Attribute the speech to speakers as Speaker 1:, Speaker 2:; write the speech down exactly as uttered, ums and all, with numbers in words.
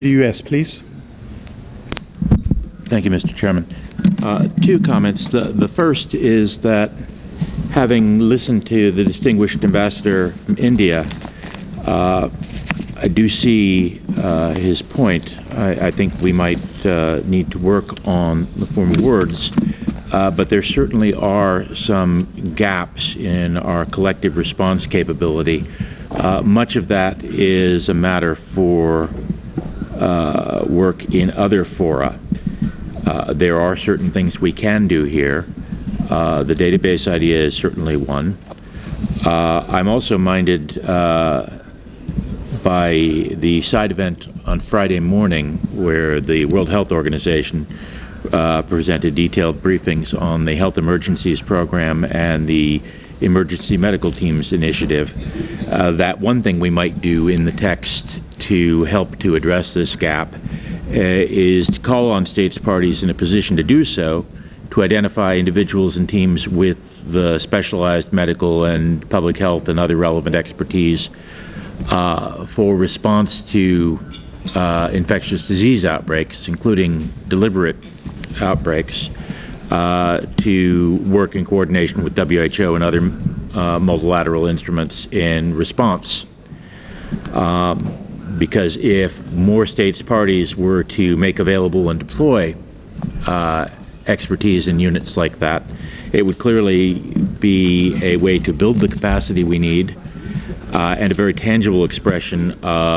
Speaker 1: The U S, please.
Speaker 2: Thank you, Mister Chairman. Uh, two comments. The, the first is that having listened to the distinguished ambassador from India, uh, I do see uh, his point. I, I think we might uh, need to work on the form of words, uh, but there certainly are some gaps in our collective response capability. Uh, much of that is a matter for uh, work in other fora. Uh, there are certain things we can do here. Uh, the database idea is certainly one. Uh, I'm also minded uh, by the side event on Friday morning where the World Health Organization uh, presented detailed briefings on the Health Emergencies Program and the Emergency Medical Teams Initiative. Uh, that one thing we might do in the text to help to address this gap uh, is to call on states parties in a position to do so to identify individuals and teams with the specialized medical and public health and other relevant expertise uh, for response to uh, infectious disease outbreaks, including deliberate outbreaks, uh, to work in coordination with W H O and other uh, multilateral instruments in response. Um, because if more states parties were to make available and deploy uh, expertise in units like that, it would clearly be a way to build the capacity we need uh, and a very tangible expression of